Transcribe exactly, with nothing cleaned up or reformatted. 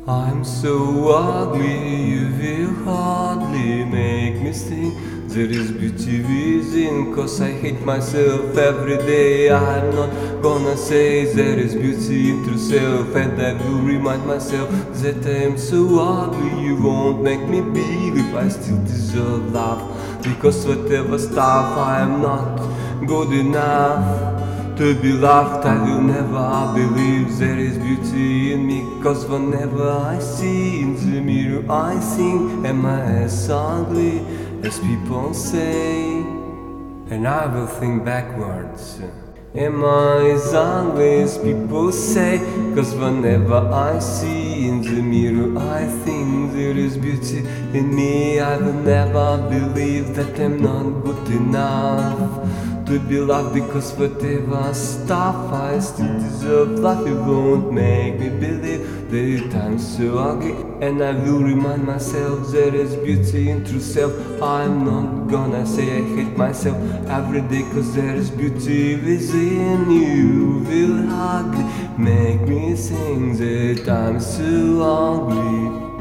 I'm so ugly, you will hardly make me think there is beauty within. Cause I hate myself every day. I'm not gonna say there is beauty in true self, and I will remind myself that I am so ugly. You won't make me believe I still deserve love, because whatever stuff I am not good enough to be loved. I will never believe there is beauty in me, cause whenever I see in the mirror I think, am I as ugly as people say? And I will think backwards, am I as ugly as people say? Cause whenever I see in the mirror I think there is beauty in me. I will never believe that I'm not good enough to be loved, because whatever stuff I still deserve love. You won't make me believe that I'm so ugly, and I will remind myself there is beauty in true self. I'm not gonna say I hate myself every day, cause there is beauty within. You will hardly make me think that I'm so ugly.